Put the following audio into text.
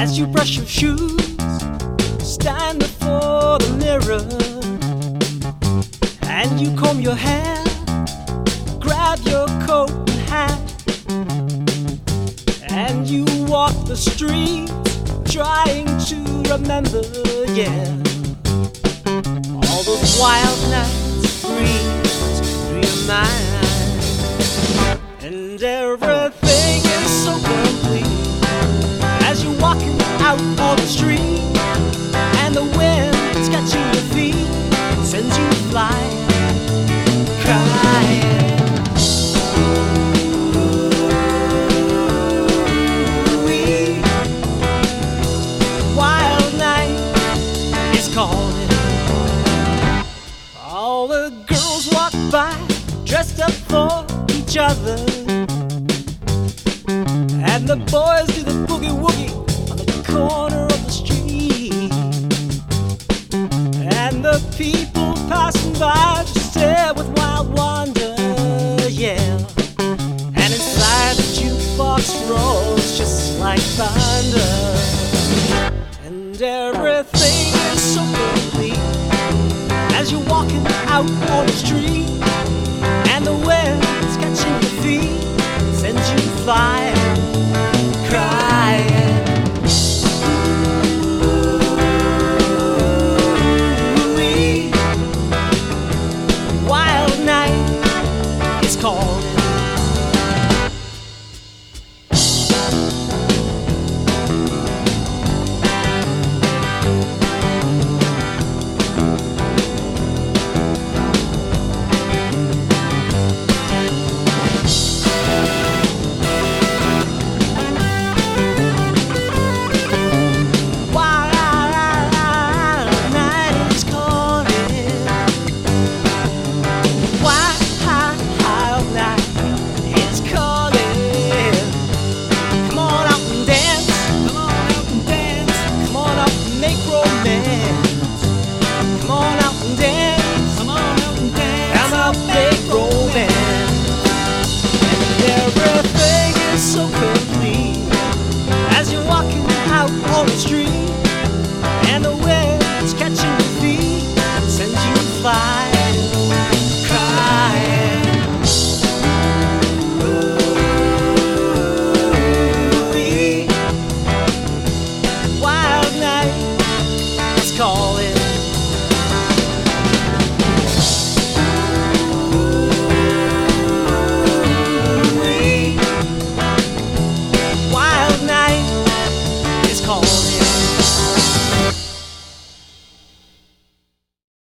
As you brush your shoes, stand before the mirror, and you comb your hair, grab your coat and hat, and you walk the streets trying to remember, yeah, all those wild nights breeze through your mind, and everything is so complete as you're walking out on the street, and the wind's catching your feet, sends you flying, crying. Wild night is calling. All the girls walk by, dressed up for each other, and the boys do the boogie-woogie on the corner of the street, and the people passing by just stare with wild wonder, yeah, and inside the jukebox rolls just like thunder, and everything is so complete as you're walking out on the street, and the wind's catching your feet, sends you flying, crying. Ooh-wee. Wild night is calling. On the street, and the wind's catching your feet, sends you flying, crying. Ooh-wee. Wild night is calling. Ooh-wee. Wild night is calling.